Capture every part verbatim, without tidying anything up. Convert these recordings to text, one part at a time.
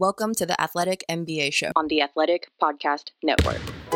Welcome to the Athletic N B A Show on the Athletic Podcast Network.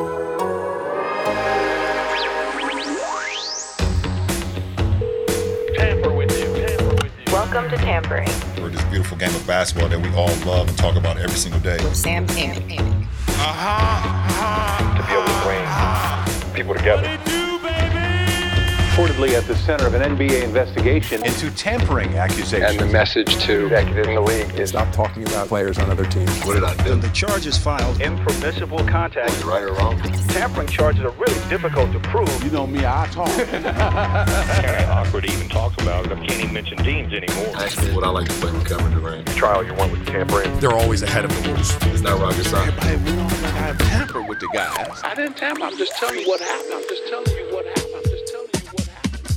Tamper with you. Tamper with you. Welcome to Tampering. For this beautiful game of basketball that we all love and talk about every single day. with Sam Amick. Uh-huh. to be able to bring people together. Reportedly at the center of an N B A investigation into tampering accusations. And the message to executives in the league is stop talking about players on other teams. What did I do? When the charges filed, Impermissible contact. Was it right or wrong? Tampering charges are really difficult to prove. You know me, I talk. Kind of awkward to even talk about it. I can't even mention teams anymore. Actually, what I like to play with Kevin Durant. trial you want with tampering. They're always ahead of the rules. It's not rocket science. Hey, we don't gotta tamper with the guys. I didn't tamper. I'm just telling you what happened. I'm just telling you what happened. I'm just telling you what happened.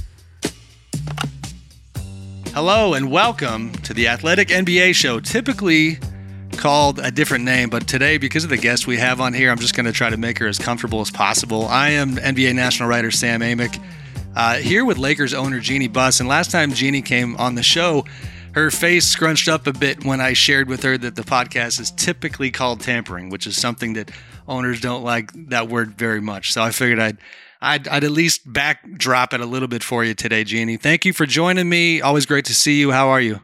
Hello and welcome to the Athletic N B A Show, typically called a different name, but today, because of the guest we have on here, I'm just going to try to make her as comfortable as possible. I am N B A national writer Sam Amick, uh, here with Lakers owner Jeanie Buss, and last time Jeanie came on the show, her face scrunched up a bit when I shared with her that the podcast is typically called tampering, which is something that owners don't like that word very much. So I figured I'd I'd, I'd at least backdrop it a little bit for you today, Jeanie. Thank you for joining me. Always great to see you. How are you?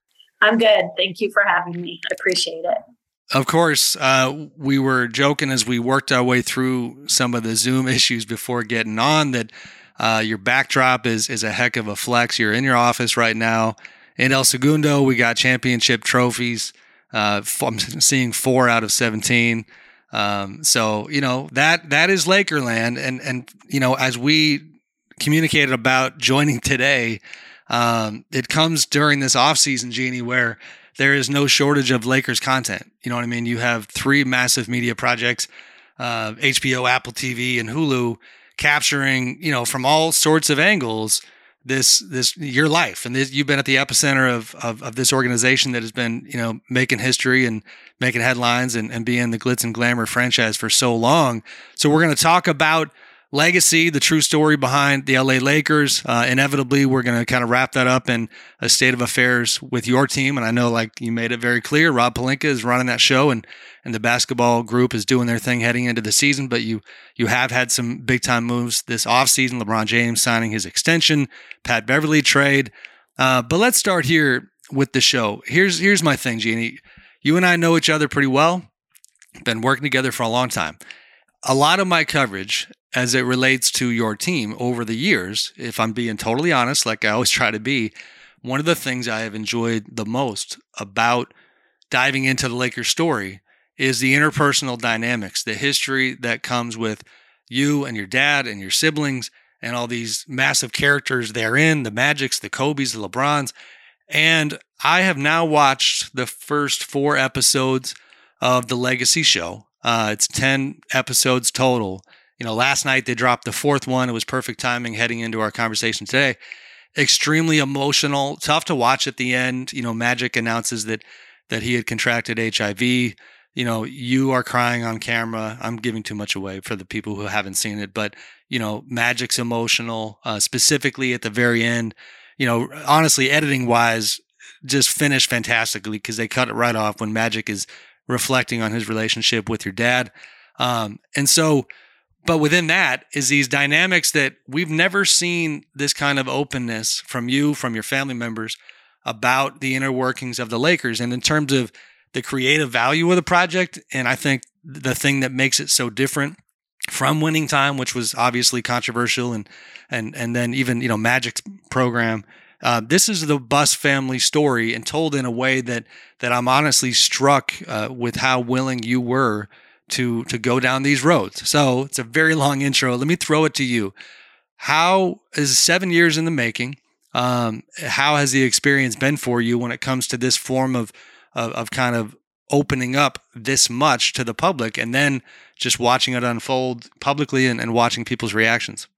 I'm good. Thank you for having me. I appreciate it. Of course, uh, we were joking as we worked our way through some of the Zoom issues before getting on that uh, your backdrop is is a heck of a flex. You're in your office right now in El Segundo. We got championship trophies. Uh, I'm seeing four out of seventeen. Um, so, you know, that, that is Lakerland. And, and, you know, as we communicated about joining today, um, it comes during this off season, Jeanie, where there is no shortage of Lakers content. You know what I mean? You have three massive media projects, uh, H B O, Apple T V, and Hulu capturing, you know, from all sorts of angles, this, this, your life. And this, you've been at the epicenter of, of, of this organization that has been, you know, making history and making headlines and, and being the glitz and glamour franchise for so long. So we're going to talk about legacy, the true story behind the L A Lakers. Uh, inevitably, we're going to kind of wrap that up in a state of affairs with your team. And I know, like you made it very clear, Rob Pelinka is running that show and, and the basketball group is doing their thing heading into the season. But you you have had some big time moves this offseason. LeBron James signing his extension, Pat Beverly trade. Uh, but let's start here with the show. Here's, here's my thing, Jeanie. You and I know each other pretty well. Been working together for a long time. A lot of my coverage as it relates to your team over the years, if I'm being totally honest, like I always try to be, one of the things I have enjoyed the most about diving into the Lakers story is the interpersonal dynamics, the history that comes with you and your dad and your siblings and all these massive characters therein, the Magics, the Kobes, the LeBrons. And I have now watched the first four episodes of the Legacy show. Uh, it's ten episodes total. You know, last night they dropped the fourth one. It was perfect timing heading into our conversation today. Extremely emotional, tough to watch at the end. You know, Magic announces that that he had contracted H I V. You know, you are crying on camera. I'm giving too much away for the people who haven't seen it, but, you know, Magic's emotional, uh, specifically at the very end. You know, honestly, editing-wise, just finished fantastically because they cut it right off when Magic is reflecting on his relationship with your dad. Um, and so, but within that is these dynamics that we've never seen this kind of openness from you, from your family members about the inner workings of the Lakers. And in terms of the creative value of the project, and I think the thing that makes it so different from Winning Time, which was obviously controversial, and and and then even, you know, Magic's program. Uh, this is the Buss family story, and told in a way that that I'm honestly struck uh, with how willing you were to to go down these roads. So it's a very long intro. Let me throw it to you. How is seven years in the making? Um, how has the experience been for you when it comes to this form of of, of kind of opening up this much to the public, and then just watching it unfold publicly and, and watching people's reactions?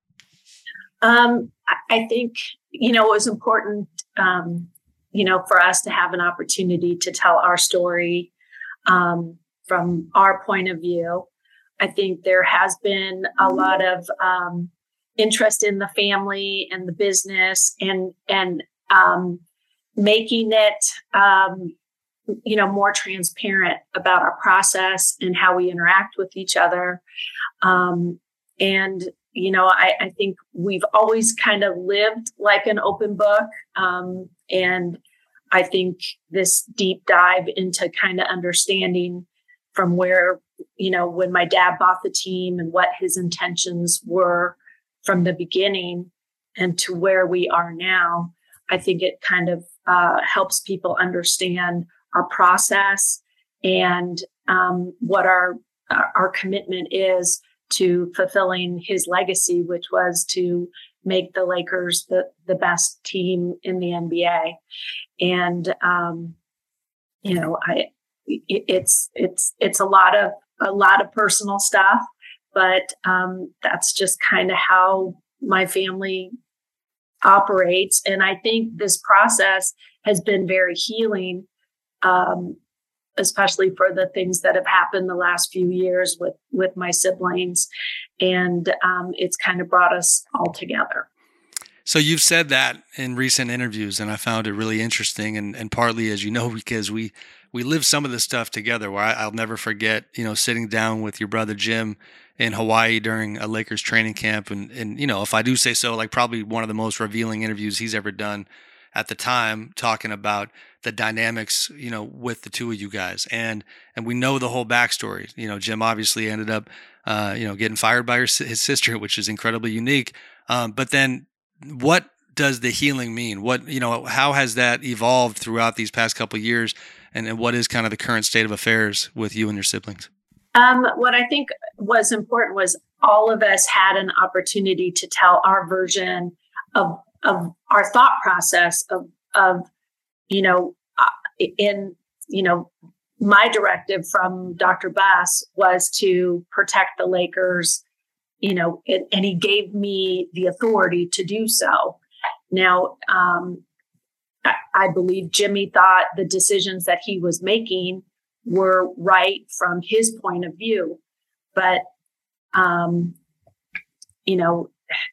Um, I think, you know, it was important, um, you know, for us to have an opportunity to tell our story um, from our point of view. I think there has been a lot of um, interest in the family and the business, and and um, making it um, you know, more transparent about our process and how we interact with each other. Um, and, you know, I, I think we've always kind of lived like an open book. Um, and I think this deep dive into kind of understanding from where, you know, when my dad bought the team and what his intentions were from the beginning and to where we are now, I think it kind of uh, helps people understand our process and um, what our our commitment is to fulfilling his legacy, which was to make the Lakers the, the best team in the N B A. And, um, you know, I, it, it's, it's, it's a lot of, a lot of personal stuff, but um, that's just kind of how my family operates. And I think this process has been very healing, um, especially for the things that have happened the last few years with, with my siblings. And um, it's kind of brought us all together. So you've said that in recent interviews, and I found it really interesting. And, and partly, as you know, because we, we live some of this stuff together where I, I'll never forget, you know, sitting down with your brother Jim in Hawaii during a Lakers training camp. And, and, you know, if I do say so, like probably one of the most revealing interviews he's ever done at the time, talking about the dynamics, you know, with the two of you guys. And, and we know the whole backstory. You know, Jim obviously ended up, uh, you know, getting fired by her, his sister, which is incredibly unique. Um, but then what does the healing mean? What, you know, how has that evolved throughout these past couple of years? And, and what is kind of the current state of affairs with you and your siblings? Um, what I think was important was all of us had an opportunity to tell our version of of our thought process of, of, you know, in, you know, my directive from Doctor Bass was to protect the Lakers, you know, and, and he gave me the authority to do so. Now, um, I, I believe Jimmy thought the decisions that he was making were right from his point of view, but, um, you know,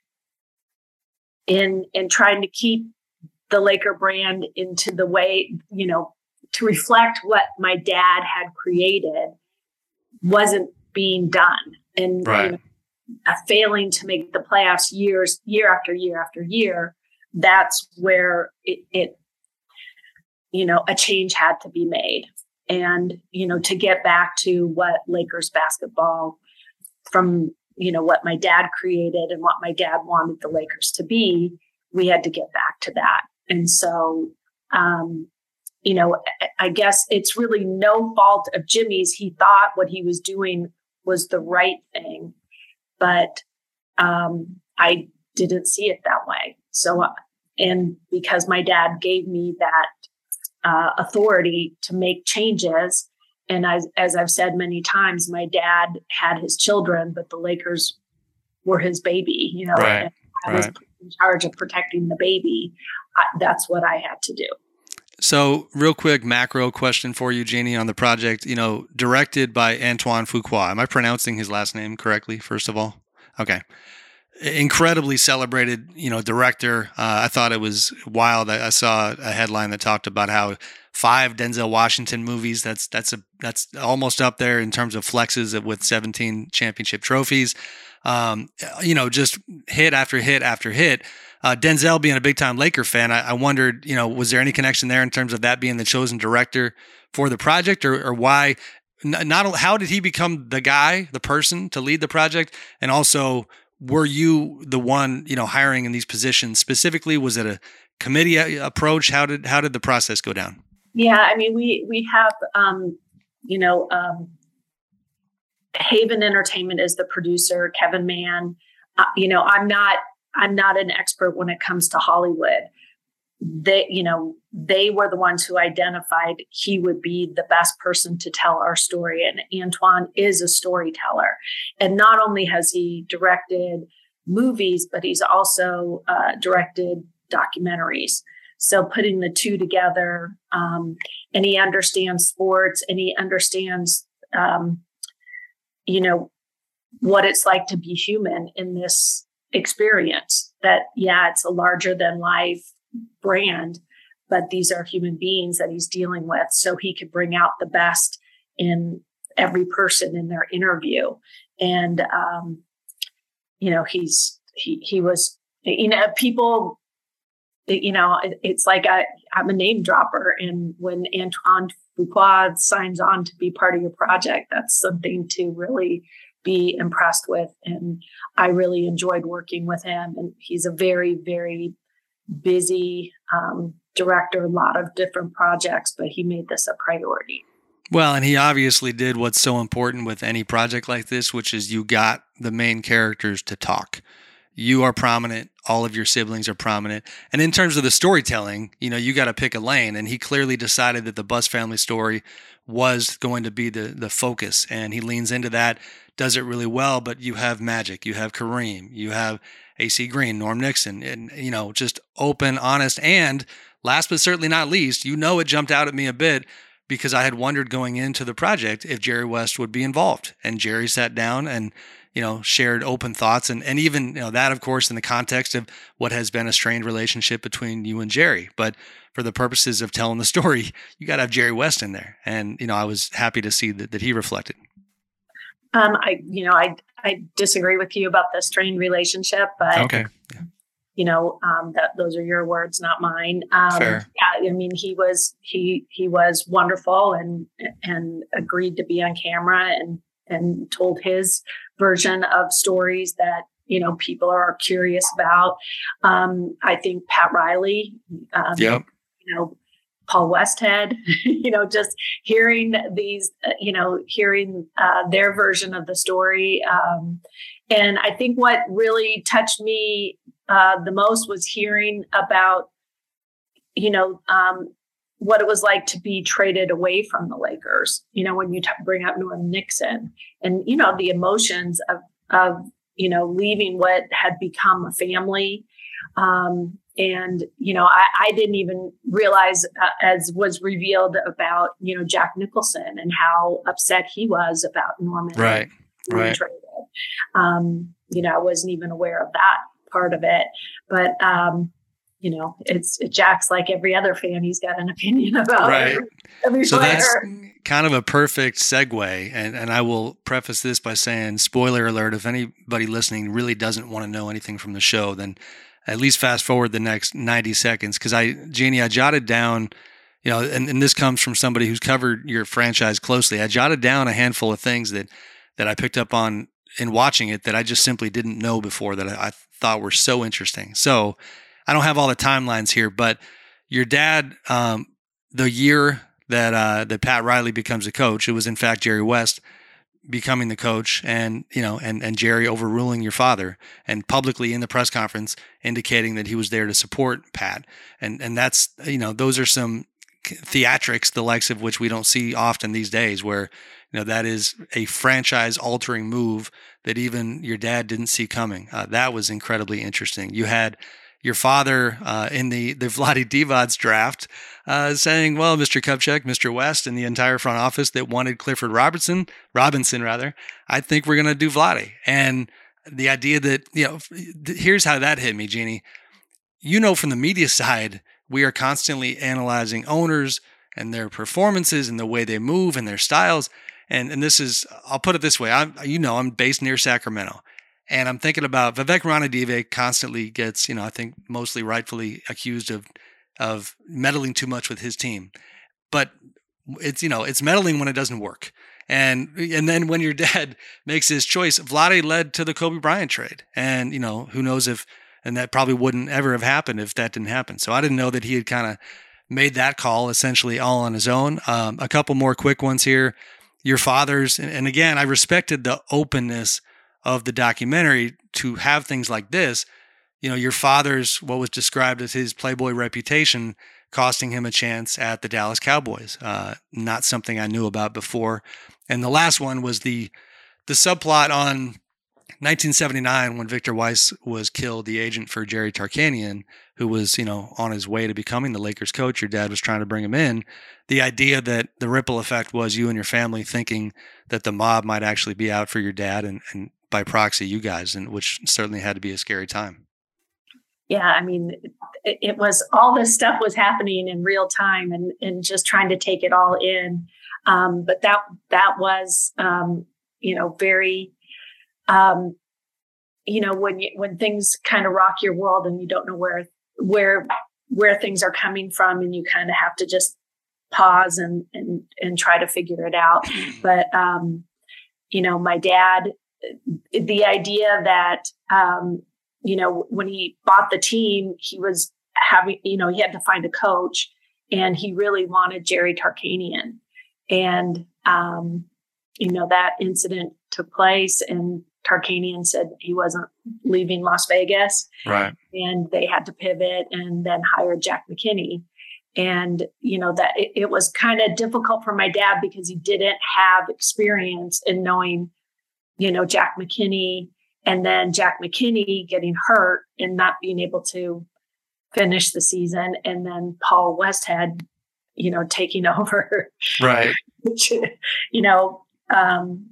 in in trying to keep the Laker brand into the way, you know, to reflect what my dad had created wasn't being done. And right. you know, uh, failing to make the playoffs years, year after year after year, that's where it, it, you know, a change had to be made. And, you know, to get back to what Lakers basketball from, you know, what my dad created and what my dad wanted the Lakers to be, we had to get back to that. And so, um, you know, I guess it's really no fault of Jimmy's. He thought what he was doing was the right thing, but um, I didn't see it that way. So, uh, and because my dad gave me that uh, authority to make changes, and as, as I've said many times, my dad had his children, but the Lakers were his baby, you know, right, and I was right. in charge of protecting the baby. I, that's what I had to do. So real quick macro question for you, Jeannie, on the project, you know, directed by Antoine Fuqua. Am I pronouncing his last name correctly, first of all? Okay. Incredibly celebrated, you know, director. Uh, I thought it was wild. I, I saw a headline that talked about how five Denzel Washington movies. That's that's a that's almost up there in terms of flexes with seventeen championship trophies. Um, you know, just hit after hit after hit. Uh, Denzel being a big time Laker fan, I, I wondered, you know, was there any connection there in terms of that being the chosen director for the project, or, or why? Not how did he become the guy, the person to lead the project, and also, were you the one, you know, hiring in these positions specifically? Was it a committee approach? How did how did the process go down? Yeah, I mean, we we have, um, you know, um, Haven Entertainment is the producer. Kevin Mann. Uh, you know, I'm not I'm not an expert when it comes to Hollywood. They, you know, they were the ones who identified he would be the best person to tell our story. And Antoine is a storyteller. And not only has he directed movies, but he's also uh, directed documentaries. So putting the two together, um, and he understands sports, and he understands, um, you know, what it's like to be human in this experience. That, yeah, it's a larger than life brand, but these are human beings that he's dealing with, so he could bring out the best in every person in their interview. And, um, you know, he's, he, he was, you know, people, you know, it, it's like I, I'm a name dropper. And when Antoine Fuqua signs on to be part of your project, that's something to really be impressed with. And I really enjoyed working with him. And he's a very, very busy um, director, a lot of different projects, but he made this a priority. Well, and he obviously did what's so important with any project like this, which is you got the main characters to talk. You are prominent. All of your siblings are prominent. And in terms of the storytelling, you know, you got to pick a lane. And he clearly decided that the Buss family story was going to be the the focus. And he leans into that, does it really well. But you have Magic, you have Kareem, you have A C Green, Norm Nixon, and, you know, just open, honest. And last but certainly not least, you know, it jumped out at me a bit because I had wondered going into the project if Jerry West would be involved. And Jerry sat down and, you know, shared open thoughts. And, and even, you know, that, of course, in the context of what has been a strained relationship between you and Jerry. But for the purposes of telling the story, you got to have Jerry West in there. And, you know, I was happy to see that, that he reflected. Um, I, you know, I, I disagree with you about the strained relationship, but okay. Yeah. You know, um, that those are your words, not mine. Um, Fair. Yeah, I mean, he was he he was wonderful and and agreed to be on camera and and told his version of stories that, you know, people are curious about. Um, I think Pat Riley, um, yep. you know, Paul Westhead, you know, just hearing these, uh, you know, hearing uh, their version of the story. Um, and I think what really touched me uh, the most was hearing about, you know, um, what it was like to be traded away from the Lakers. You know, when you t- bring up Norm Nixon and, you know, the emotions of, of, you know, leaving what had become a family. Um, and, you know, I, I didn't even realize, uh, as was revealed about, you know, Jack Nicholson and how upset he was about Norman. Right, right. Traded. Um, you know, I wasn't even aware of that part of it. But, um, you know, it's Jack's like every other fan. He's got an opinion about right. every, every so player. That's kind of a perfect segue. And, and I will preface this by saying, spoiler alert, if anybody listening really doesn't want to know anything from the show, then at least fast forward the next ninety seconds. Because I, Jeannie, I jotted down, you know, and, and this comes from somebody who's covered your franchise closely. I jotted down a handful of things that, that I picked up on in watching it that I just simply didn't know before that I, I thought were so interesting. So I don't have all the timelines here, but your dad, um, the year that uh, that Pat Riley becomes a coach, it was in fact Jerry West becoming the coach, and you know, and and Jerry overruling your father, and publicly in the press conference indicating that he was there to support Pat, and and that's, you know, those are some theatrics the likes of which we don't see often these days, where, you know, that is a franchise altering move that even your dad didn't see coming. Uh, that was incredibly interesting. You had your father uh, in the, the Vlade Divac draft uh, saying, well, Mister Kupchak, Mister West, and the entire front office that wanted Clifford Robertson, Robinson rather, I think we're going to do Vlade. And the idea that, you know, here's how that hit me, Jeannie. You know, from the media side, we are constantly analyzing owners and their performances and the way they move and their styles. And and this is, I'll put it this way. I'm, you know, I'm based near Sacramento. And I'm thinking about Vivek Ranadive constantly gets, you know, I think mostly rightfully accused of of meddling too much with his team. But it's, you know, it's meddling when it doesn't work. And and then when your dad makes his choice, Vlade led to the Kobe Bryant trade. And, you know, who knows if, and that probably wouldn't ever have happened if that didn't happen. So I didn't know that he had kind of made that call essentially all on his own. Um, a couple more quick ones here. Your father's, and, and again, I respected the openness of the documentary to have things like this. You know, your father's, what was described as his Playboy reputation, costing him a chance at the Dallas Cowboys. Uh, not something I knew about before. And the last one was the the subplot on nineteen seventy-nine when Victor Weiss was killed, the agent for Jerry Tarkanian, who was, you know, on his way to becoming the Lakers coach. Your dad was trying to bring him in. The idea that the ripple effect was you and your family thinking that the mob might actually be out for your dad, and, and by proxy, you guys, and which certainly had to be a scary time. Yeah, I mean, it, it was all this stuff was happening in real time, and and just trying to take it all in. Um, but that that was um, you know very um, you know when you, when things kind of rock your world and you don't know where where where things are coming from, and you kind of have to just pause and and and try to figure it out. But um, you know, my dad, the idea that um, you know, when he bought the team, he was having, you know, he had to find a coach, and he really wanted Jerry Tarkanian. And, um, you know, that incident took place, and Tarkanian said he wasn't leaving Las Vegas. Right. And they had to pivot and then hire Jack McKinney. And, you know, that it, it was kind of difficult for my dad because he didn't have experience in knowing, you know, Jack McKinney, and then Jack McKinney getting hurt and not being able to finish the season. And then Paul Westhead, you know, taking over. Right. Which, you know, um,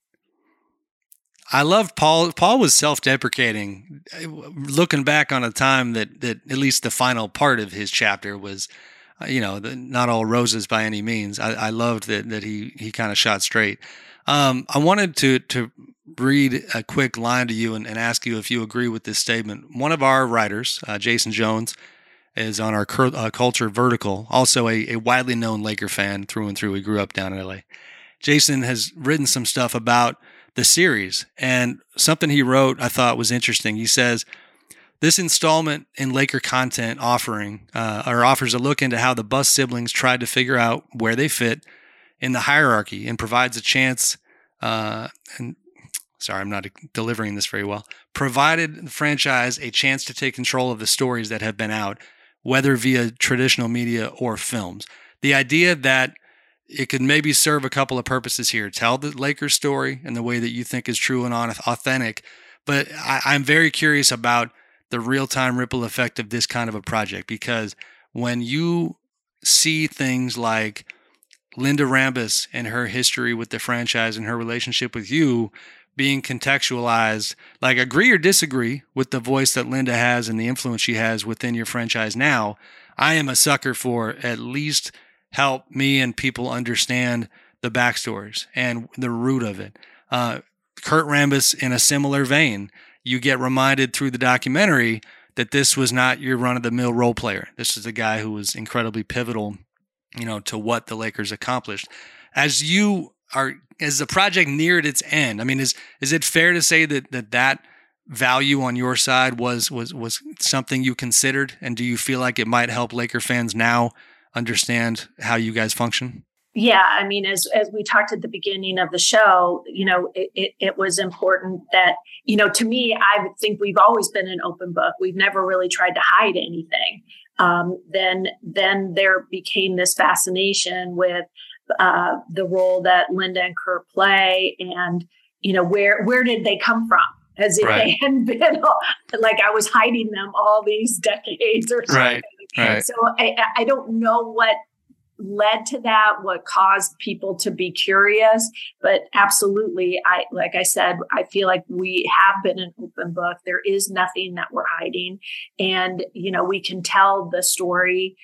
I love Paul. Paul was self-deprecating, looking back on a time that, that at least the final part of his chapter was, uh, you know, the, not all roses by any means. I, I loved that that he he kind of shot straight. Um, I wanted to to read a quick line to you and, and ask you if you agree with this statement. One of our writers, uh, Jason Jones, is on our cur- uh, Culture Vertical, also a, a widely known Laker fan through and through. He grew up down in L A. Jason has written some stuff about the series, and something he wrote I thought was interesting. He says, this installment in Laker content offering uh, or offers a look into how the Buss siblings tried to figure out where they fit in the hierarchy, and provides a chance, uh, and sorry, I'm not delivering this very well, provided the franchise a chance to take control of the stories that have been out, whether via traditional media or films. The idea that it could maybe serve a couple of purposes here. Tell the Lakers story in the way that you think is true and authentic. But I, I'm very curious about the real-time ripple effect of this kind of a project, because when you see things like Linda Rambis and her history with the franchise and her relationship with you being contextualized, like agree or disagree with the voice that Linda has and the influence she has within your franchise now, I am a sucker for at least help me and people understand the backstories and the root of it. Uh, Kurt Rambis, in a similar vein, you get reminded through the documentary that this was not your run-of-the-mill role player. This is a guy who was incredibly pivotal, you know, to what the Lakers accomplished. As you are, as the project neared its end, I mean, is is it fair to say that that, that value on your side was was was something you considered? And do you feel like it might help Laker fans now understand how you guys function? Yeah, I mean, as as we talked at the beginning of the show, you know, it, it, it was important that, you know, to me, I would think we've always been an open book. We've never really tried to hide anything. Um, then then there became this fascination with uh, the role that Linda and Kurt play, and, you know, where where did they come from? As if right. they hadn't been, like I was hiding them all these decades or something. Right. Right. So I, I don't know what led to that, what caused people to be curious, but absolutely, I like I said, I feel like we have been an open book. There is nothing that we're hiding, and you know, we can tell the story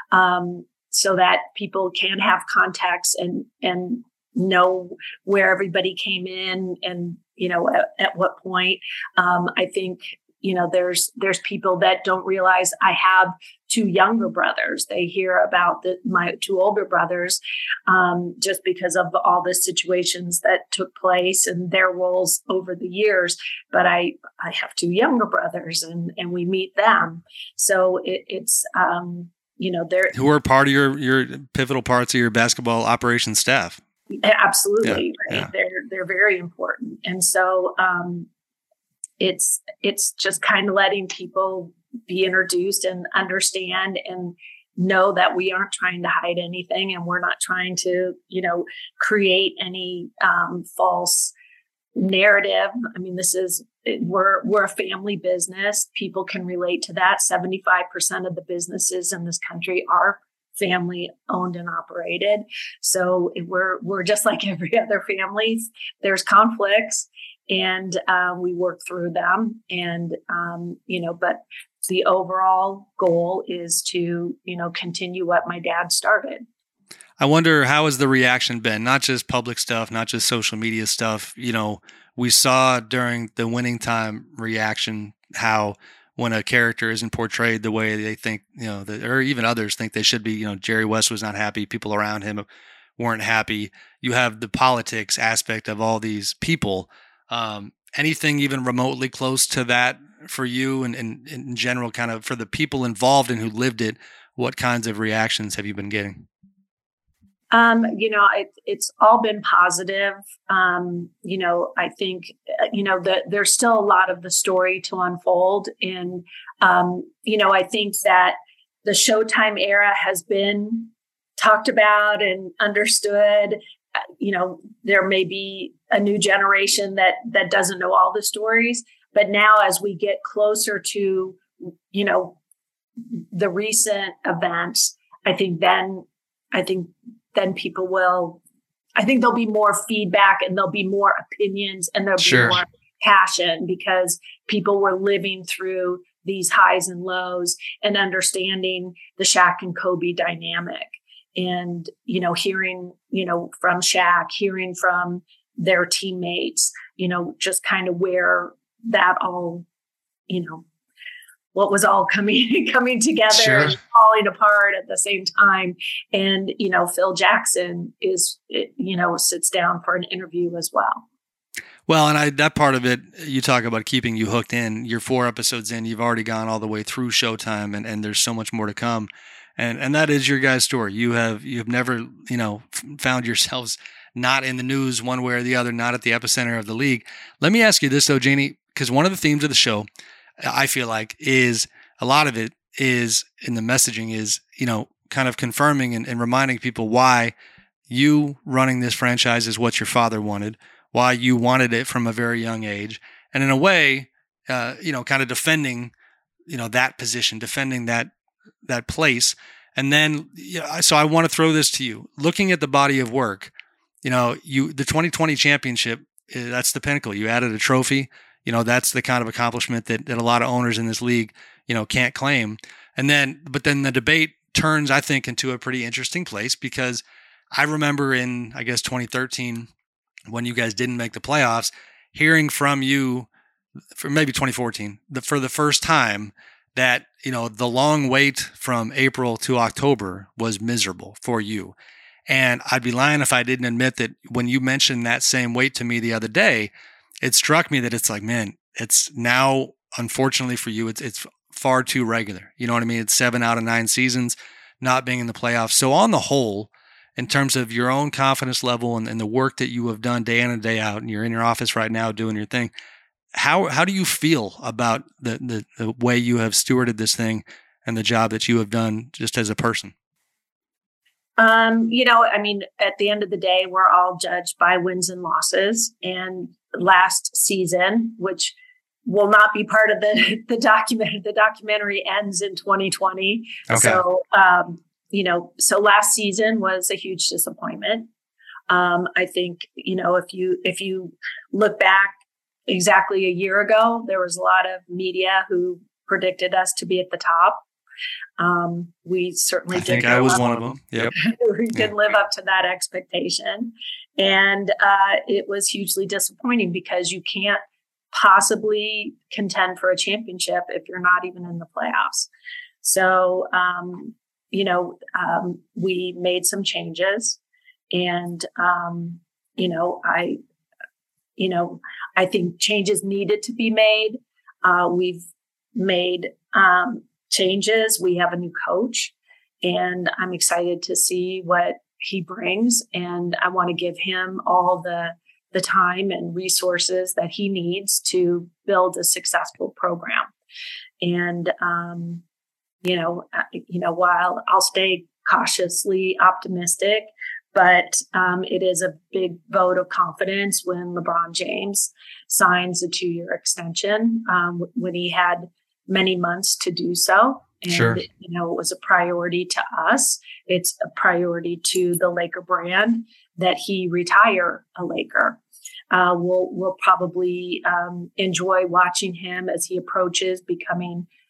um, so that people can have context and and know where everybody came in, and you know, at, at what point. Um, I think. You know, there's there's people that don't realize I have two younger brothers. They hear about the, my two older brothers um, just because of all the situations that took place and their roles over the years. But I I have two younger brothers, and and we meet them. So it, it's um, you know, they're who are part of your your pivotal parts of your basketball operations staff. Absolutely, yeah, right. Yeah. They're they're very important, and so. Um, It's it's just kind of letting people be introduced and understand and know that we aren't trying to hide anything, and we're not trying to, you know, create any um, false narrative. I mean, this is we're we're a family business. People can relate to that. seventy-five percent of the businesses in this country are family owned and operated. So we're we're just like every other family. There's conflicts. And uh, we work through them, and um, you know, but the overall goal is to, you know, continue what my dad started. I wonder, how has the reaction been? Not just public stuff, not just social media stuff. You know, we saw during the Winning Time reaction how when a character isn't portrayed the way they think, you know, that, or even others think they should be, you know, Jerry West was not happy. People around him weren't happy. You have the politics aspect of all these people. Um, anything even remotely close to that for you and, and, and in general, kind of for the people involved and who lived it, what kinds of reactions have you been getting? Um, you know, it, it's all been positive. Um, you know, I think, you know, that there's still a lot of the story to unfold. And, um, you know, I think that the Showtime era has been talked about and understood. You know, there may be a new generation that, that doesn't know all the stories, but now as we get closer to, you know, the recent events, I think then, I think then people will, I think there'll be more feedback and there'll be more opinions and there'll Sure. be more passion because people were living through these highs and lows and understanding the Shaq and Kobe dynamic. And, you know, hearing, you know, from Shaq, hearing from their teammates, you know, just kind of where that all, you know, what was all coming coming together Sure. and falling apart at the same time. And, you know, Phil Jackson is, you know, sits down for an interview as well. Well, and I, that part of it, you talk about keeping you hooked in. You're four episodes in, you've already gone all the way through Showtime, and, and there's so much more to come. And and that is your guys' story. You have you have never, you know, found yourselves not in the news one way or the other, not at the epicenter of the league. Let me ask you this, though, Janie, because one of the themes of the show, I feel like, is a lot of it is in the messaging is, you know, kind of confirming and, and reminding people why you running this franchise is what your father wanted, why you wanted it from a very young age. And in a way, uh, you know, kind of defending, you know, that position, defending that, that place. And then, you know, so I want to throw this to you, looking at the body of work, you know, you, the twenty twenty championship, that's the pinnacle. You added a trophy. You know, that's the kind of accomplishment that, that a lot of owners in this league, you know, can't claim. And then, but then the debate turns, I think, into a pretty interesting place, because I remember in, I guess, twenty thirteen, when you guys didn't make the playoffs, hearing from you, for maybe twenty fourteen, the, for the first time, that, you know, the long wait from April to October was miserable for you. And I'd be lying if I didn't admit that when you mentioned that same wait to me the other day, it struck me that it's like, man, it's now, unfortunately for you, it's it's far too regular. You know what I mean? It's seven out of nine seasons not being in the playoffs. So on the whole, in terms of your own confidence level and, and the work that you have done day in and day out, and you're in your office right now doing your thing, how how do you feel about the, the, the way you have stewarded this thing and the job that you have done just as a person? Um, you know, I mean, at the end of the day, we're all judged by wins and losses. And last season, which will not be part of the the document, the documentary ends in twenty twenty. Okay. So, um, you know, so last season was a huge disappointment. Um, I think, you know, if you if you look back exactly a year ago, there was a lot of media who predicted us to be at the top. Um, we certainly I think didn't I was up, one of them. Yep. we didn't live up to that expectation. And uh, it was hugely disappointing because you can't possibly contend for a championship if you're not even in the playoffs. So, um, you know, um, we made some changes, and, um, you know, I, you know, I think changes needed to be made. Uh, we've made, um, changes. We have a new coach, and I'm excited to see what he brings. And I want to give him all the, the time and resources that he needs to build a successful program. And, um, you know, you know, while I'll stay cautiously optimistic, but um, it is a big vote of confidence when LeBron James signs a two-year extension, um, when he had many months to do so. And, sure. you know, it was a priority to us. It's a priority to the Laker brand that he retire a Laker. Uh, we'll, we'll probably um, enjoy watching him as he approaches becoming,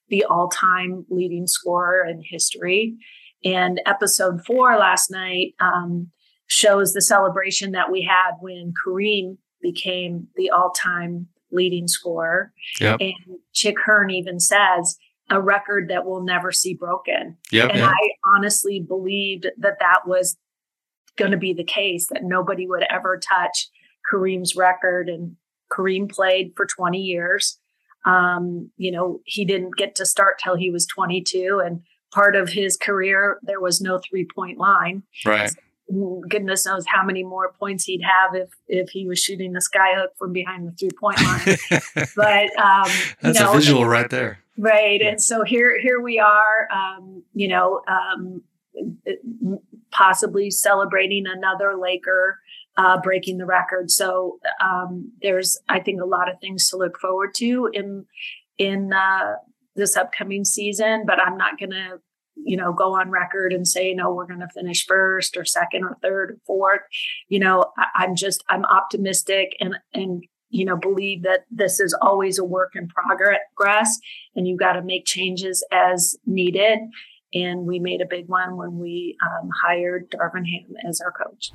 the all-time leading scorer in history. And episode four last night um, shows the celebration that we had when Kareem became the all-time leading scorer. Yep. And Chick Hearn even says a record that we'll never see broken. Yep, and yep. I honestly believed that that was going to be the case, that nobody would ever touch Kareem's record. And Kareem played for twenty years. Um, you know, he didn't get to start till he was twenty-two. And part of his career, there was no three-point line. Right. So goodness knows how many more points he'd have if if he was shooting the skyhook from behind the three-point line. But um, that's you know, a visual right there. Right. And so here, here we are, um, you know, um, possibly celebrating another Laker uh, breaking the record. So um, there's, I think, a lot of things to look forward to in in uh, this upcoming season. But I'm not going to, you know, go on record and say, no, we're going to finish first or second or third or fourth. You know, I, I'm just, I'm optimistic and and. you know, believe that this is always a work in progress and you've got to make changes as needed. And we made a big one when we um, hired Darvin Ham as our coach.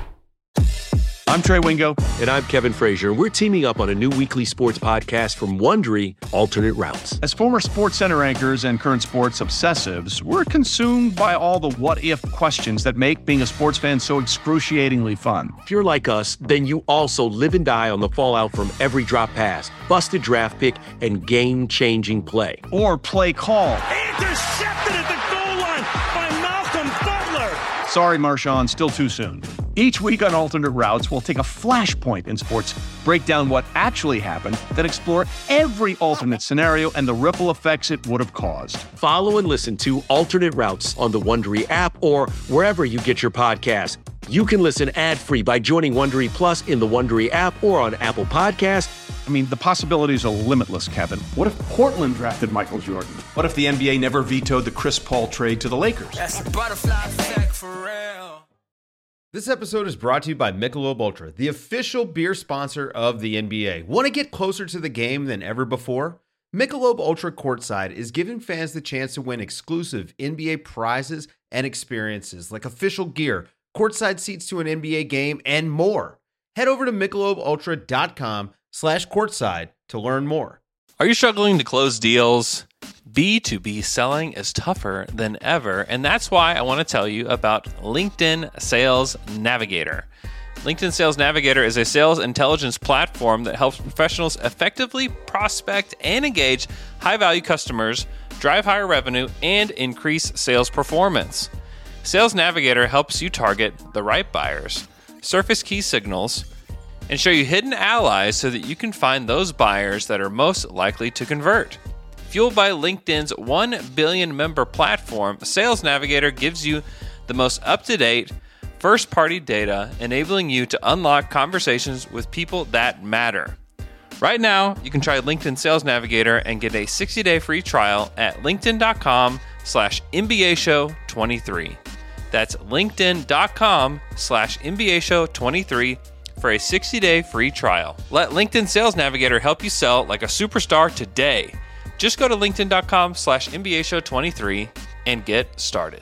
I'm Trey Wingo. And I'm Kevin Frazier. We're teaming up on a new weekly sports podcast from Wondery, Alternate Routes. As former Sports Center anchors and current sports obsessives, we're consumed by all the what-if questions that make being a sports fan so excruciatingly fun. If you're like us, then you also live and die on the fallout from every drop pass, busted draft pick, and game-changing play. Or play call. Intercepted at the goal line by Malcolm Butler. Sorry, Marshawn, still too soon. Each week on Alternate Routes, we'll take a flashpoint in sports, break down what actually happened, then explore every alternate scenario and the ripple effects it would have caused. Follow and listen to Alternate Routes on the Wondery app or wherever you get your podcasts. You can listen ad-free by joining Wondery Plus in the Wondery app or on Apple Podcasts. I mean, the possibilities are limitless, Kevin. What if Portland drafted Michael Jordan? What if the N B A never vetoed the Chris Paul trade to the Lakers? That's a butterfly effect for real. This episode is brought to you by Michelob Ultra, the official beer sponsor of the N B A. Want to get closer to the game than ever before? Michelob Ultra Courtside is giving fans the chance to win exclusive N B A prizes and experiences like official gear, courtside seats to an N B A game, and more. Head over to michelobultra.com slash courtside to learn more. Are you struggling to close deals? B two B selling is tougher than ever, and that's why I want to tell you about LinkedIn Sales Navigator. LinkedIn Sales Navigator is a sales intelligence platform that helps professionals effectively prospect and engage high-value customers, drive higher revenue, and increase sales performance. Sales Navigator helps you target the right buyers, surface key signals, and show you hidden allies so that you can find those buyers that are most likely to convert. Fueled by LinkedIn's one billion member platform, Sales Navigator gives you the most up-to-date, first-party data, enabling you to unlock conversations with people that matter. Right now, you can try LinkedIn Sales Navigator and get a sixty-day free trial at linkedin.com slash NBA show 23. That's linkedin.com slash NBA show 23 for a sixty-day free trial. Let LinkedIn Sales Navigator help you sell like a superstar today. Just go to linkedin.com slash NBA show 23 and get started.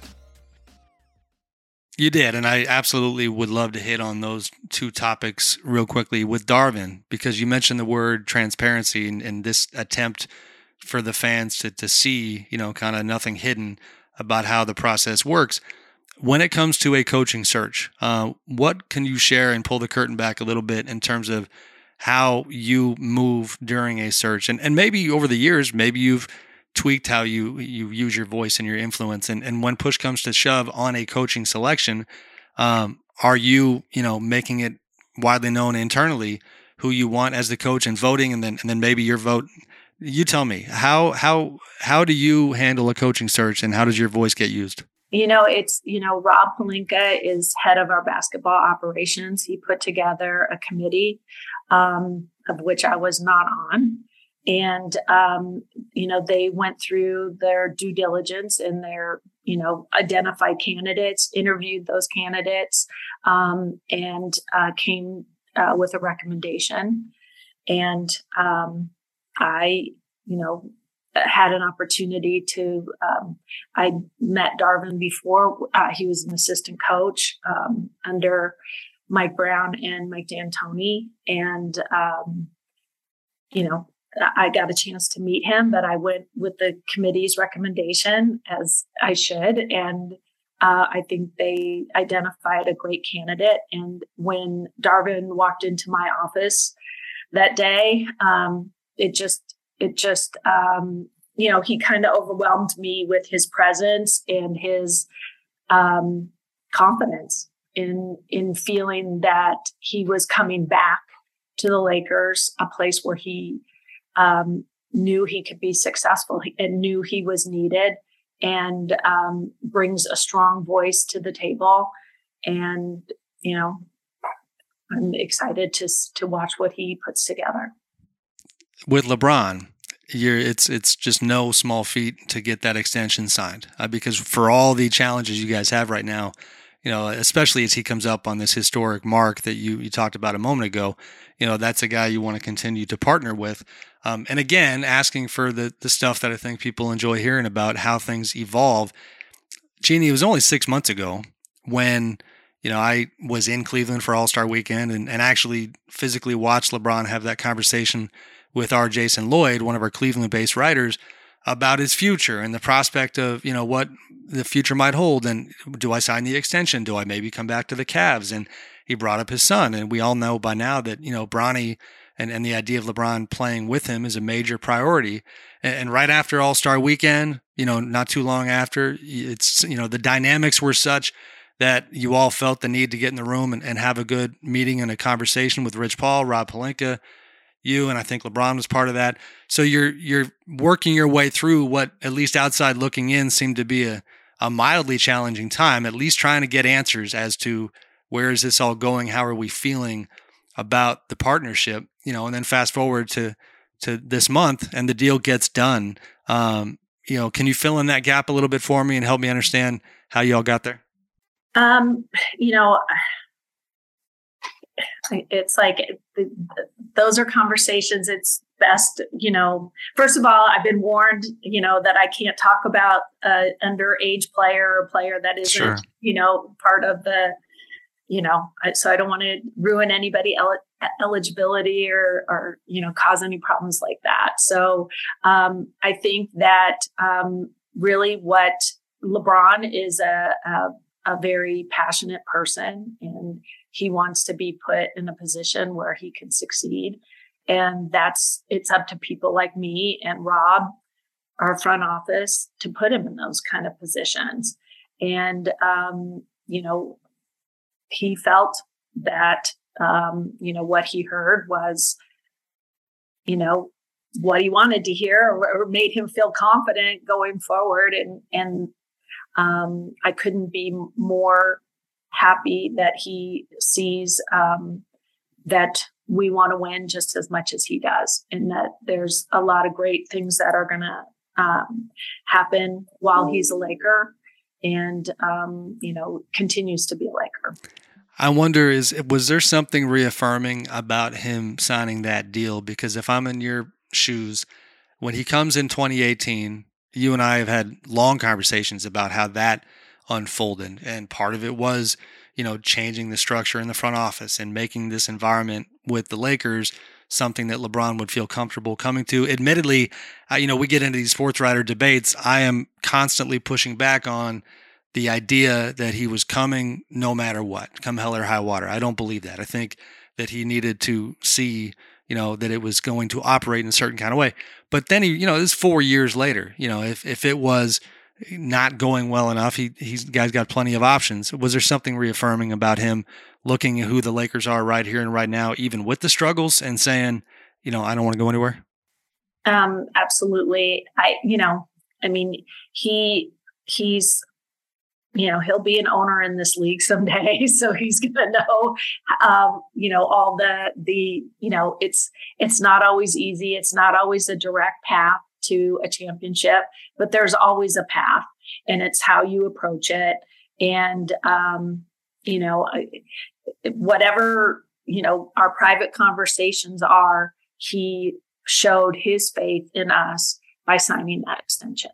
You did, and I absolutely would love to hit on those two topics real quickly with Darvin, because you mentioned the word transparency and, and this attempt for the fans to, to see, you know, kind of nothing hidden about how the process works. When it comes to a coaching search, uh, what can you share and pull the curtain back a little bit in terms of how you move during a search? And and maybe over the years, maybe you've tweaked how you, you use your voice and your influence. And, and when push comes to shove on a coaching selection, um, are you, you know, making it widely known internally who you want as the coach and voting, and then and then maybe your vote? You tell me, how how how do you handle a coaching search, and how does your voice get used? You know, it's, you know, Rob Pelinka is head of our basketball operations. He put together a committee, um, of which I was not on. And, um, you know, they went through their due diligence and their, you know, identified candidates, interviewed those candidates, um, and uh, came uh, with a recommendation. And um, I, you know, had an opportunity to, um, I met Darvin before. Uh, he was an assistant coach um, under Mike Brown and Mike D'Antoni. And, um, you know, I got a chance to meet him, but I went with the committee's recommendation, as I should. And uh, I think they identified a great candidate. And when Darvin walked into my office that day, um, it just, it just, um, you know, he kind of overwhelmed me with his presence and his um, confidence in, in feeling that he was coming back to the Lakers, a place where he um, knew he could be successful and knew he was needed, and um, brings a strong voice to the table. And, you know, I'm excited to, to watch what he puts together. With LeBron, you're, it's it's just no small feat to get that extension signed uh, because for all the challenges you guys have right now, you know, especially as he comes up on this historic mark that you, you talked about a moment ago, you know, that's a guy you want to continue to partner with. Um, and again, asking for the the stuff that I think people enjoy hearing about, how things evolve. Jeannie, it was only six months ago when, you know, I was in Cleveland for All-Star Weekend and, and actually physically watched LeBron have that conversation with our Jason Lloyd, one of our Cleveland-based writers, about his future and the prospect of, you know, what the future might hold. And do I sign the extension? Do I maybe come back to the Cavs? And he brought up his son. And we all know by now that, you know, Bronny and, and the idea of LeBron playing with him is a major priority. And, and right after All-Star Weekend, you know, not too long after, it's, you know, the dynamics were such that you all felt the need to get in the room and, and have a good meeting and a conversation with Rich Paul, Rob Pelinka, you, and I think LeBron was part of that. So you're you're working your way through what, at least outside looking in, seemed to be a, a mildly challenging time, at least trying to get answers as to where is this all going, how are we feeling about the partnership, you know, and then fast forward to to this month and the deal gets done. Um, you know, can you fill in that gap a little bit for me and help me understand how you all got there? Um, you know, it's like those are conversations. It's best, you know, first of all, I've been warned, you know, that I can't talk about an underage player or a player that isn't, sure. you know, part of the, you know, so I don't want to ruin anybody el- eligibility or, or, you know, cause any problems like that. So um, I think that um, really what LeBron is a, a, a very passionate person, and he wants to be put in a position where he can succeed. And that's, it's up to people like me and Rob, our front office, to put him in those kind of positions. And, um, you know, he felt that, um, you know, what he heard was, you know, what he wanted to hear or, or made him feel confident going forward. And, and um, I couldn't be more happy that he sees um, that we want to win just as much as he does, and that there's a lot of great things that are going to um, happen while he's a Laker and, um, you know, continues to be a Laker. I wonder, is was there something reaffirming about him signing that deal? Because if I'm in your shoes, when he comes in twenty eighteen, you and I have had long conversations about how that unfolded. And part of it was, you know, changing the structure in the front office and making this environment with the Lakers something that LeBron would feel comfortable coming to. Admittedly, uh, you know, we get into these sports writer debates. I am constantly pushing back on the idea that he was coming no matter what, come hell or high water. I don't believe that. I think that he needed to see, you know, that it was going to operate in a certain kind of way. But then he, you know, this is four years later, you know, if, if it was not going well enough, he he's guy's got plenty of options. Was there something reaffirming about him looking at who the Lakers are right here and right now, even with the struggles, and saying, you know, I don't want to go anywhere? Um, absolutely. I, you know, I mean, he he's, you know, he'll be an owner in this league someday. So he's going to know, um, you know, all the, the, you know, it's, it's not always easy. It's not always a direct path to a championship, but there's always a path, and it's how you approach it. And, um, you know, whatever, you know, our private conversations are, he showed his faith in us by signing that extension.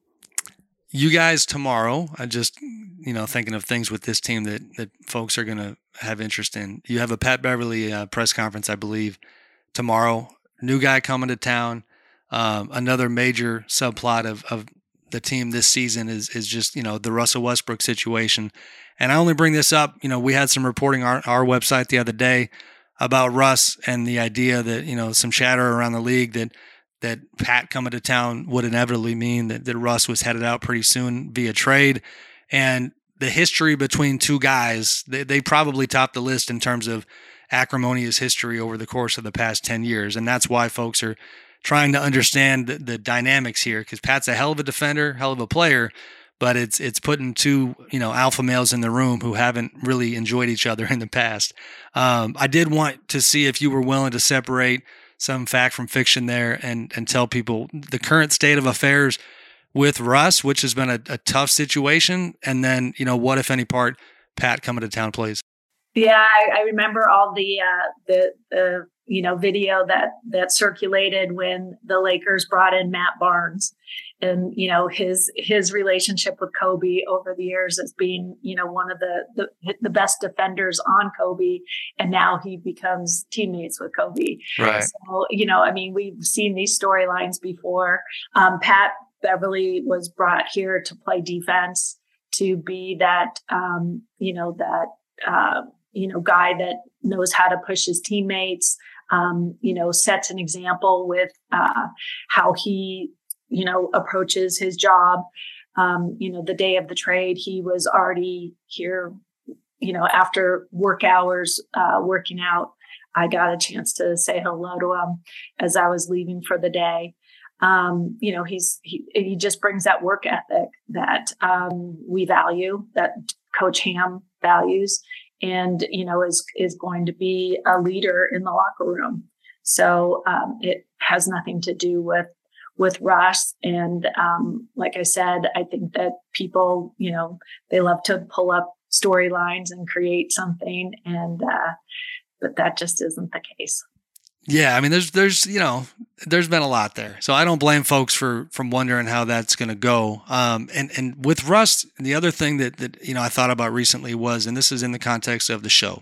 You guys tomorrow, I just, you know, thinking of things with this team that, that folks are going to have interest in. You have a Pat Beverly uh, press conference, I believe, tomorrow. New guy coming to town. Um, another major subplot of, of the team this season is is just, you know, the Russell Westbrook situation. And I only bring this up, you know, we had some reporting on our, our website the other day about Russ and the idea that, you know, some chatter around the league that that Pat coming to town would inevitably mean that, that Russ was headed out pretty soon via trade. And the history between two guys, they, they probably top the list in terms of acrimonious history over the course of the past ten years. And that's why folks are trying to understand the, the dynamics here, because Pat's a hell of a defender, hell of a player, but it's it's putting two, you know, alpha males in the room who haven't really enjoyed each other in the past. Um, I did want to see if you were willing to separate some fact from fiction there and and tell people the current state of affairs with Russ, which has been a, a tough situation, and then, you know, what, if any, part Pat coming to town plays. Yeah, I, I remember all the uh, the the you know video that that circulated when the Lakers brought in Matt Barnes, and you know his his relationship with Kobe over the years as being, you know, one of the the, the best defenders on Kobe, and now he becomes teammates with Kobe. Right. So, you know, I mean, we've seen these storylines before. Um, Pat Beverly was brought here to play defense, to be that um, you know that. Uh, you know, guy that knows how to push his teammates, um, you know, sets an example with uh, how he, you know, approaches his job. Um, you know, the day of the trade, he was already here, you know, after work hours, uh, working out. I got a chance to say hello to him as I was leaving for the day. Um, you know, he's, he, he just brings that work ethic that um, we value, that Coach Ham values. And, you know, is is going to be a leader in the locker room. So um, it has nothing to do with with Russ. And um, like I said, I think that people, you know, they love to pull up storylines and create something. And uh, but that just isn't the case. Yeah, I mean, there's, there's, you know, there's been a lot there. So I don't blame folks for, from wondering how that's going to go. Um, and, and with Russ, the other thing that, that, you know, I thought about recently was, and this is in the context of the show,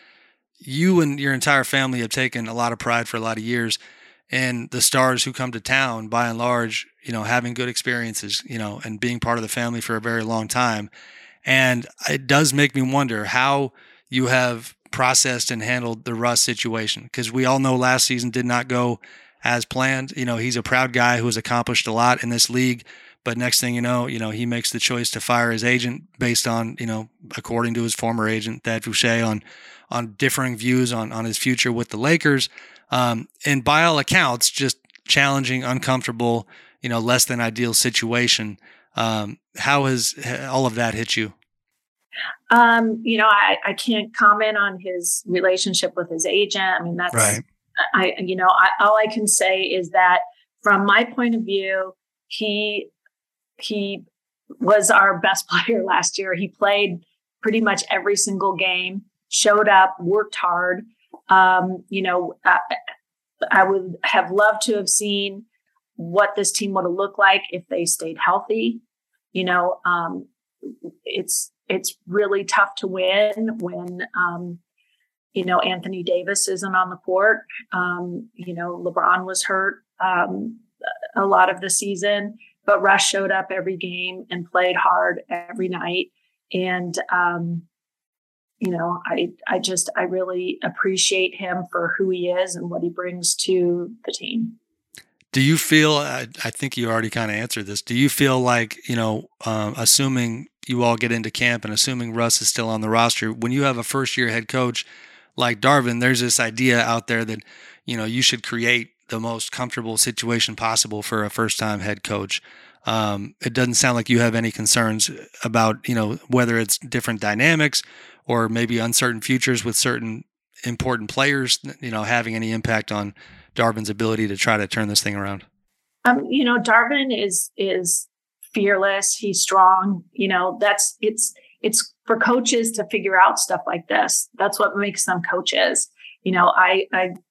you and your entire family have taken a lot of pride for a lot of years in the stars who come to town, by and large, you know, having good experiences, you know, and being part of the family for a very long time. And it does make me wonder how you have processed and handled the Russ situation, because we all know last season did not go as planned. You know, he's a proud guy who has accomplished a lot in this league, but next thing you know, you know, he makes the choice to fire his agent based on, you know, according to his former agent, Thad Fouché, on on differing views on on his future with the Lakers. Um, and by all accounts, just challenging, uncomfortable, you know, less than ideal situation. Um, how has all of that hit you? Um, you know, I, I can't comment on his relationship with his agent. I mean, that's, right. I, you know, I, all I can say is that from my point of view, he, he was our best player last year. He played pretty much every single game, showed up, worked hard. Um, you know, I, I would have loved to have seen what this team would have looked like if they stayed healthy. You know, um, it's, It's really tough to win when, um, you know, Anthony Davis isn't on the court. Um, you know, LeBron was hurt um, a lot of the season, but Russ showed up every game and played hard every night. And, um, you know, I, I just, I really appreciate him for who he is and what he brings to the team. Do you feel, I, I think you already kind of answered this. Do you feel like, you know, um, assuming you all get into camp and assuming Russ is still on the roster, when you have a first year head coach like Darvin, there's this idea out there that, you know, you should create the most comfortable situation possible for a first time head coach. Um, it doesn't sound like you have any concerns about, you know, whether it's different dynamics or maybe uncertain futures with certain important players, you know, having any impact on Darvin's ability to try to turn this thing around. Um, you know, Darvin is, is, fearless. He's strong. You know, that's it's it's for coaches to figure out stuff like this. That's what makes them coaches. You know, I I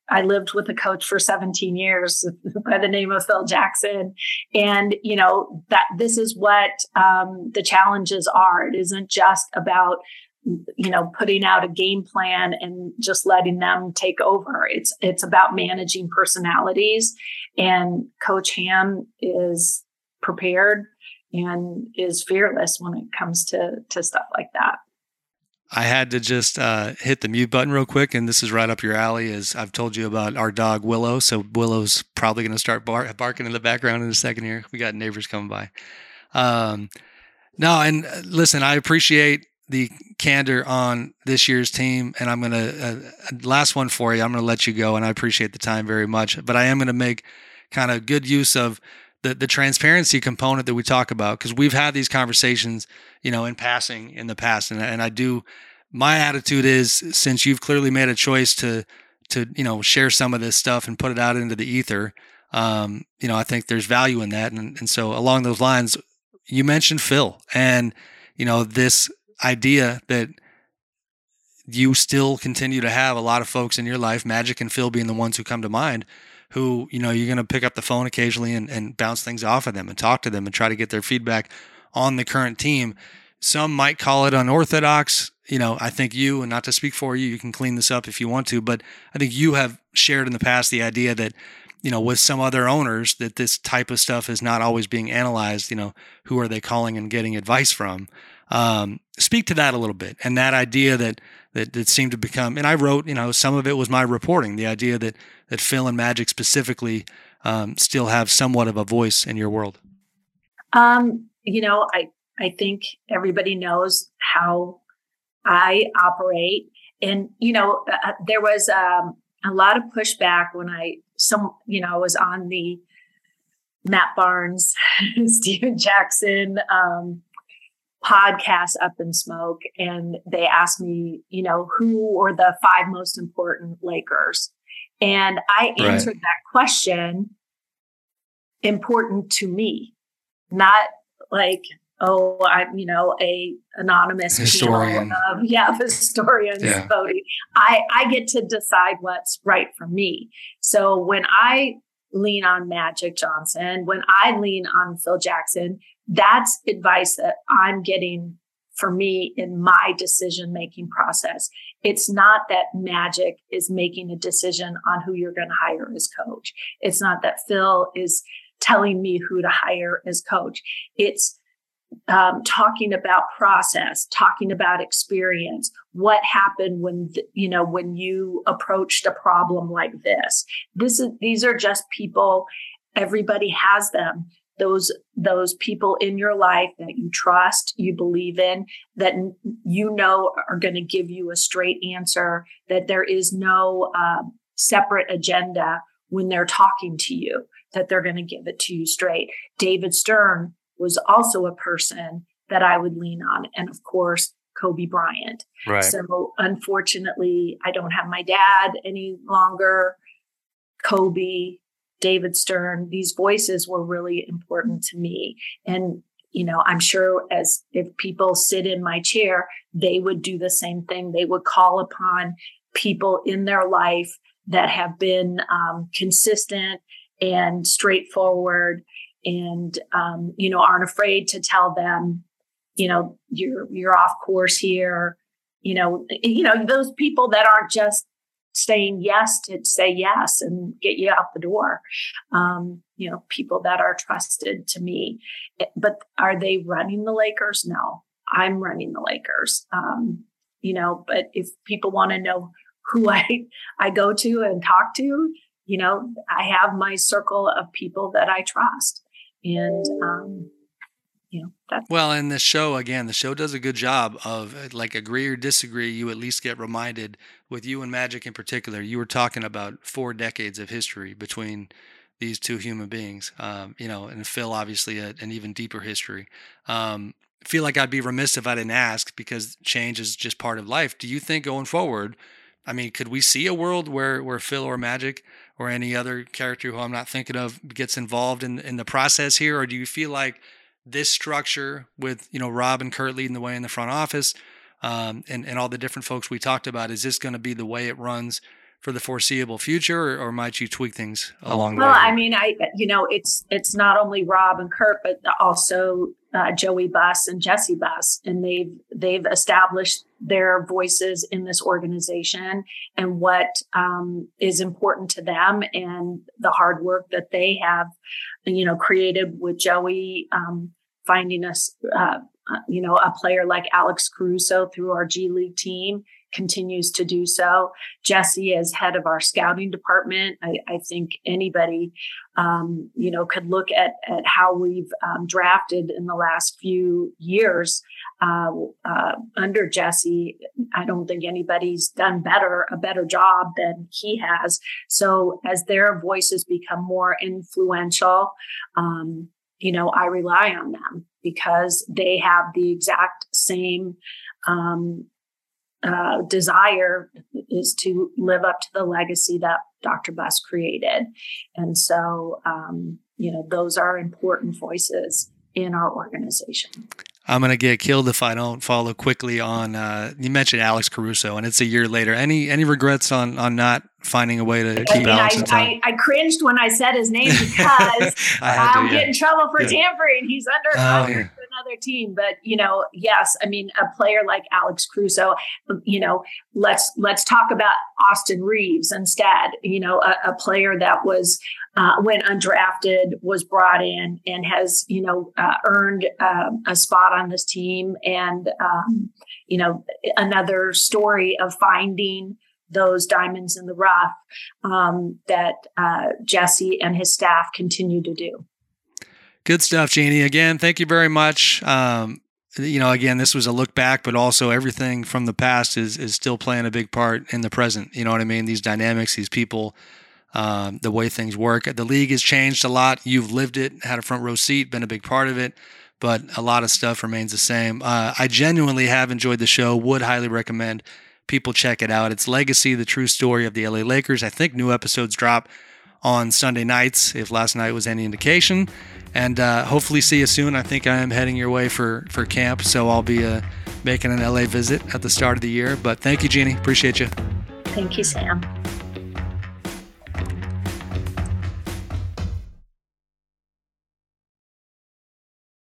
I lived with a coach for seventeen years by the name of Phil Jackson. And, you know, that this is what um, the challenges are. It isn't just about, you know, putting out a game plan and just letting them take over. It's, it's about managing personalities, and Coach Ham is prepared and is fearless when it comes to, to stuff like that. I had to just uh, hit the mute button real quick, and this is right up your alley. As I've told you about our dog Willow, so Willow's probably going to start bar- barking in the background in a second here. We got neighbors coming by. Um, no, and uh, listen, I appreciate the candor on this year's team, and I'm going to uh, last one for you. I'm going to let you go, and I appreciate the time very much. But I am going to make kind of good use of the the transparency component that we talk about, because we've had these conversations, you know, in passing in the past. And, and I do, my attitude is, since you've clearly made a choice to, to, you know, share some of this stuff and put it out into the ether, um, you know, I think there's value in that. And, and so along those lines, you mentioned Phil, and, you know, this idea that you still continue to have a lot of folks in your life, Magic and Phil being the ones who come to mind, who, you know, you're going to pick up the phone occasionally and, and bounce things off of them and talk to them and try to get their feedback on the current team. Some might call it unorthodox. You know, I think you, and not to speak for you, you can clean this up if you want to, but I think you have shared in the past the idea that, you know, with some other owners, that this type of stuff is not always being analyzed. You know, who are they calling and getting advice from? Um, speak to that a little bit. And that idea that, that, that seemed to become, and I wrote, you know, some of it was my reporting, the idea that, that Phil and Magic specifically um, still have somewhat of a voice in your world. Um, you know, I, I think everybody knows how I operate. And, you know, uh, there was um, a lot of pushback when I, some, you know, I was on the Matt Barnes, Steven Jackson um, podcast, Up in Smoke. And they asked me, you know, who are the five most important Lakers? And I answered right. that question, important to me, not like, oh, I'm, you know, a anonymous historian. Of, yeah, historian yeah. voting. I, I get to decide what's right for me. So when I lean on Magic Johnson, when I lean on Phil Jackson, that's advice that I'm getting for me in my decision-making process. It's not that Magic is making a decision on who you're going to hire as coach. It's not that Phil is telling me who to hire as coach. It's um, talking about process, talking about experience. What happened when, th- you know, when you approached a problem like this? This is, these are just people. Everybody has them. Those, those people in your life that you trust, you believe in, that you know are going to give you a straight answer, that there is no uh, separate agenda when they're talking to you, that they're going to give it to you straight. David Stern was also a person that I would lean on. And of course, Kobe Bryant. Right. So unfortunately, I don't have my dad any longer. Kobe, David Stern, these voices were really important to me. And, you know, I'm sure as if people sit in my chair, they would do the same thing. They would call upon people in their life that have been um, consistent and straightforward and, um, you know, aren't afraid to tell them, you know, you're, you're off course here. You know, you know, those people that aren't just saying yes to say yes and get you out the door. Um, you know, people that are trusted to me, but are they running the Lakers? No, I'm running the Lakers. Um, you know, but if people want to know who I, I go to and talk to, you know, I have my circle of people that I trust. And, um, you know, that's well, and the show, again, the show does a good job of, like, agree or disagree, you at least get reminded. With you and Magic in particular, you were talking about four decades of history between these two human beings, um, you know, and Phil, obviously, a, an even deeper history. Um, I feel like I'd be remiss if I didn't ask, because change is just part of life. Do you think going forward, I mean, could we see a world where, where Phil or Magic or any other character who I'm not thinking of gets involved in, in the process here? Or do you feel like this structure with, you know, Rob and Kurt leading the way in the front office, um, and, and all the different folks we talked about, is this going to be the way it runs for the foreseeable future, or, or might you tweak things along well, the way? Well, I mean, I you know, it's it's not only Rob and Kurt, but also uh, Joey Buss and Jesse Buss, and they've they've established their voices in this organization and what um, is important to them, and the hard work that they have, you know, created with Joey um, finding us, uh, you know, a player like Alex Caruso through our G League team. Continues to do so. Jesse, as head of our scouting department, I, I think anybody, um, you know, could look at at how we've um, drafted in the last few years uh, uh, under Jesse. I don't think anybody's done better, a better job than he has. So as their voices become more influential, um, you know, I rely on them because they have the exact same um, Uh, desire is to live up to the legacy that Doctor Buss created. And so, um, you know, those are important voices in our organization. I'm going to get killed if I don't follow quickly on, uh, you mentioned Alex Caruso, and it's a year later. Any any regrets on on not finding a way to keep I mean, Alex I, in town? I, I cringed when I said his name because I'll to, get yeah. in trouble for Yeah. tampering. He's under Oh, contract yeah. to another team. But, you know, yes, I mean, a player like Alex Caruso, you know, let's let's talk about Austin Reeves instead. You know, a, a player that was uh, when undrafted was brought in and has, you know, uh, earned um, a spot on this team. And, um, you know, another story of finding those diamonds in the rough um, that uh, Jesse and his staff continue to do. Good stuff, Jeannie. Again, thank you very much. Um, you know, again, this was a look back, but also everything from the past is is still playing a big part in the present. You know what I mean? These dynamics, these people, um, the way things work. The league has changed a lot. You've lived it, had a front row seat, been a big part of it, but a lot of stuff remains the same. Uh, I genuinely have enjoyed the show. Would highly recommend people check it out. It's Legacy, the true story of the L A Lakers. I think new episodes drop on Sunday nights, if last night was any indication. And uh, hopefully see you soon. I think I am heading your way for, for camp, so I'll be uh, making an L A visit at the start of the year. But thank you, Jeannie. Appreciate you. Thank you, Sam.